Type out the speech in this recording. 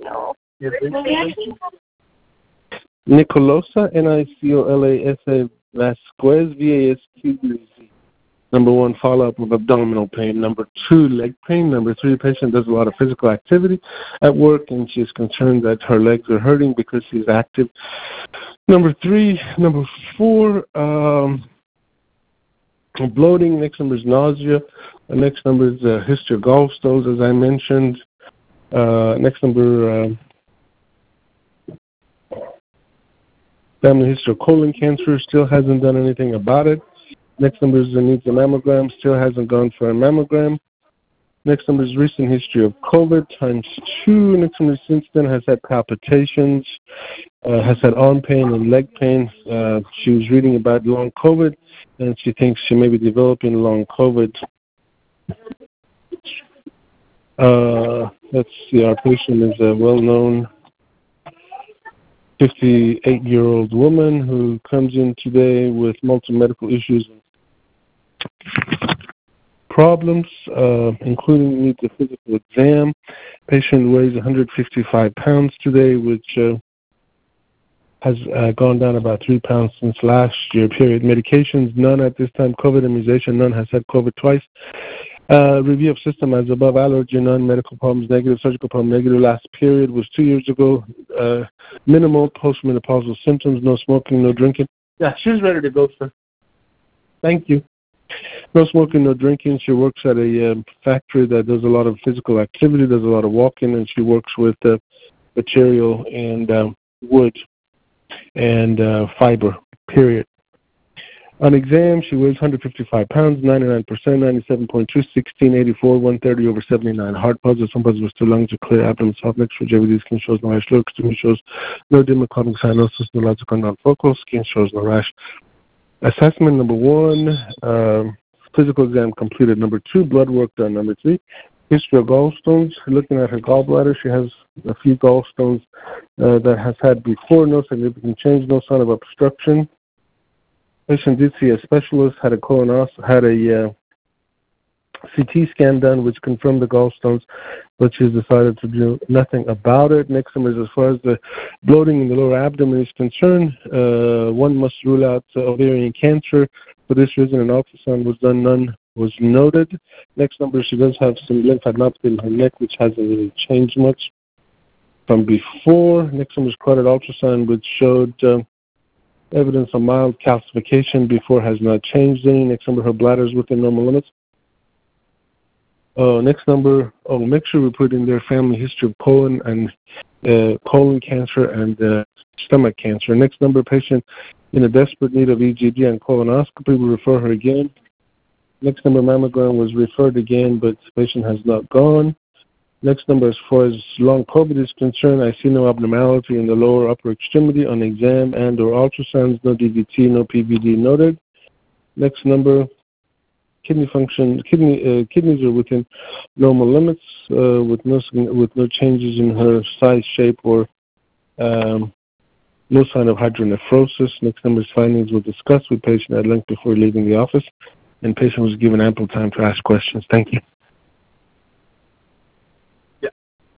Nicolosa, Nicolasa Vasquez, VASQZ. Number 1, follow-up with abdominal pain. Number 2, leg pain. Number 3, patient does a lot of physical activity at work, and she's concerned that her legs are hurting because she's active. Number 4, bloating. Next number is nausea. The next number is history of gallstones, as I mentioned. Next number, family history of colon cancer, still hasn't done anything about it. Next number is needs a mammogram, still hasn't gone for a mammogram. Next number is recent history of COVID ×2. Next number since then has had palpitations, has had arm pain and leg pain. She was reading about long COVID, and she thinks she may be developing long COVID. Let's see, our patient is a well-known 58-year-old woman who comes in today with multiple medical issues and problems, including needs a physical exam. Patient weighs 155 pounds today, which has gone down about 3 pounds since last year, period. Medications, none at this time. COVID immunization, none. Has had COVID twice. Review of system as above. Allergy, none. Medical problems, negative. Surgical problem, negative. Last period was 2 years ago. Minimal postmenopausal symptoms. No smoking, no drinking. Yeah, she's ready to go, sir. Thank you. No smoking, no drinking. She works at a factory that does a lot of physical activity, does a lot of walking, and she works with material and wood and fiber, period. On exam, she weighs 155 pounds, 99%, 97.2, 16, 84, 130 over 79. Heart pulse, some pulse was 2 lungs are clear, abdomen soft, next for JVD, skin shows no rash, looks to me shows no democratic cyanosis, neurological non-focal, skin shows no rash. Assessment number 1, physical exam completed. Number 2, blood work done. Number 3, history of gallstones. Looking at her gallbladder, she has a few gallstones that has had before, no significant change, no sign of obstruction. Patient did see a specialist, had a CT scan done, which confirmed the gallstones, but she's decided to do nothing about it. Next one is as far as the bloating in the lower abdomen is concerned, one must rule out ovarian cancer. For this reason, an ultrasound was done, none was noted. Next number, she does have some lymphadenopathy in her neck, which hasn't really changed much from before. Next one was carotid ultrasound, which showed evidence of mild calcification. Before has not changed any. Next number, her bladder is within normal limits. Next number, make sure we put in their family history of colon cancer and stomach cancer. Next number, patient in a desperate need of EGD and colonoscopy, we refer her again. Next number, mammogram was referred again, but the patient has not gone. Next number, as far as long COVID is concerned, I see no abnormality in the lower upper extremity on exam and or ultrasounds, no DVT, no PVD noted. Next number, kidney function, kidneys are within normal limits, with no changes in her size, shape, or no sign of hydronephrosis. Next number's findings were discussed with patient at length before leaving the office, and patient was given ample time to ask questions. Thank you.